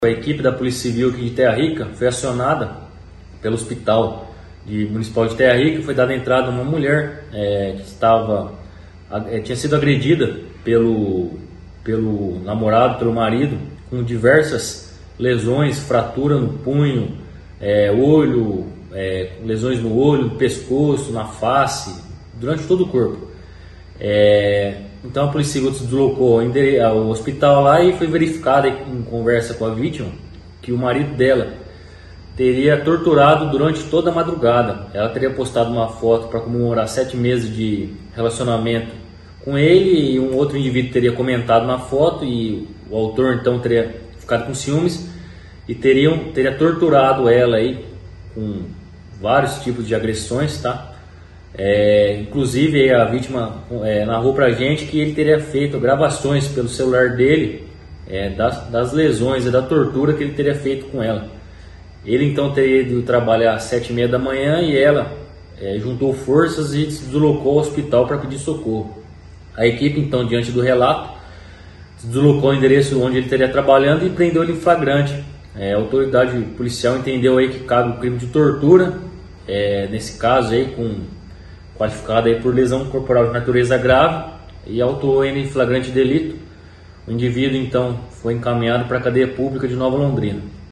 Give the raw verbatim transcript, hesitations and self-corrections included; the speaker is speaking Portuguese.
A equipe da Polícia Civil aqui de Terra Rica foi acionada pelo Hospital de, Municipal de Terra Rica. Foi dada entrada uma mulher é, que estava, é, tinha sido agredida pelo, pelo namorado, pelo marido, com diversas lesões, fratura no punho, é, olho, é, lesões no olho, no pescoço, na face, durante todo o corpo. É, então a Polícia Civil se deslocou ao hospital lá e foi verificada em conversa com a vítima que o marido dela teria torturado durante toda a madrugada. Ela teria postado uma foto para comemorar sete meses de relacionamento com ele, e um outro indivíduo teria comentado na foto, e o autor então teria ficado com ciúmes e teriam, teria torturado ela aí com vários tipos de agressões, tá? É, inclusive a vítima é, narrou pra gente que ele teria feito gravações pelo celular dele é, das, das lesões e da tortura que ele teria feito com ela. Ele então teria ido trabalhar às sete e meia da manhã e ela é, juntou forças e se deslocou ao hospital para pedir socorro. A equipe então, diante do relato, se deslocou ao endereço onde ele estaria trabalhando e prendeu ele em flagrante. É, a autoridade policial entendeu aí que cabe o crime de tortura, é, nesse caso aí com qualificado aí por lesão corporal de natureza grave, e autuou ele em flagrante delito. O indivíduo então foi encaminhado para a cadeia pública de Nova Londrina.